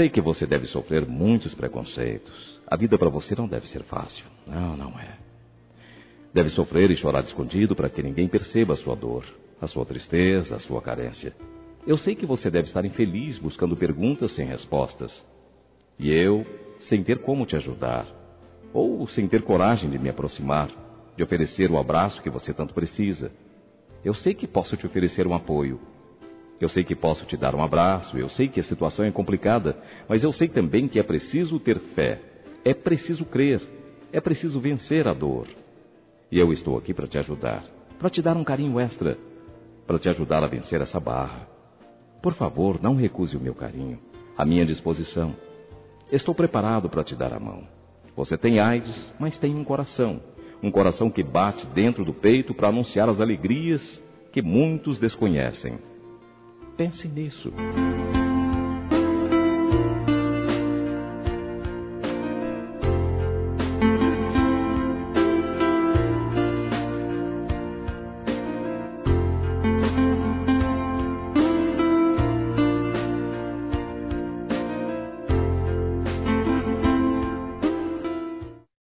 Sei que você deve sofrer muitos preconceitos. A vida para você não deve ser fácil. Não, não é. Deve sofrer e chorar escondido para que ninguém perceba a sua dor, a sua tristeza, a sua carência. Eu sei que você deve estar infeliz buscando perguntas sem respostas. E eu, sem ter como te ajudar, ou sem ter coragem de me aproximar, de oferecer o abraço que você tanto precisa. Eu sei que posso te oferecer um apoio. Eu sei que posso te dar um abraço, eu sei que a situação é complicada, mas eu sei também que é preciso ter fé, é preciso crer, é preciso vencer a dor. E eu estou aqui para te ajudar, para te dar um carinho extra, para te ajudar a vencer essa barra. Por favor, não recuse o meu carinho, a minha disposição. Estou preparado para te dar a mão. Você tem AIDS, mas tem um coração que bate dentro do peito para anunciar as alegrias que muitos desconhecem. Pense nisso.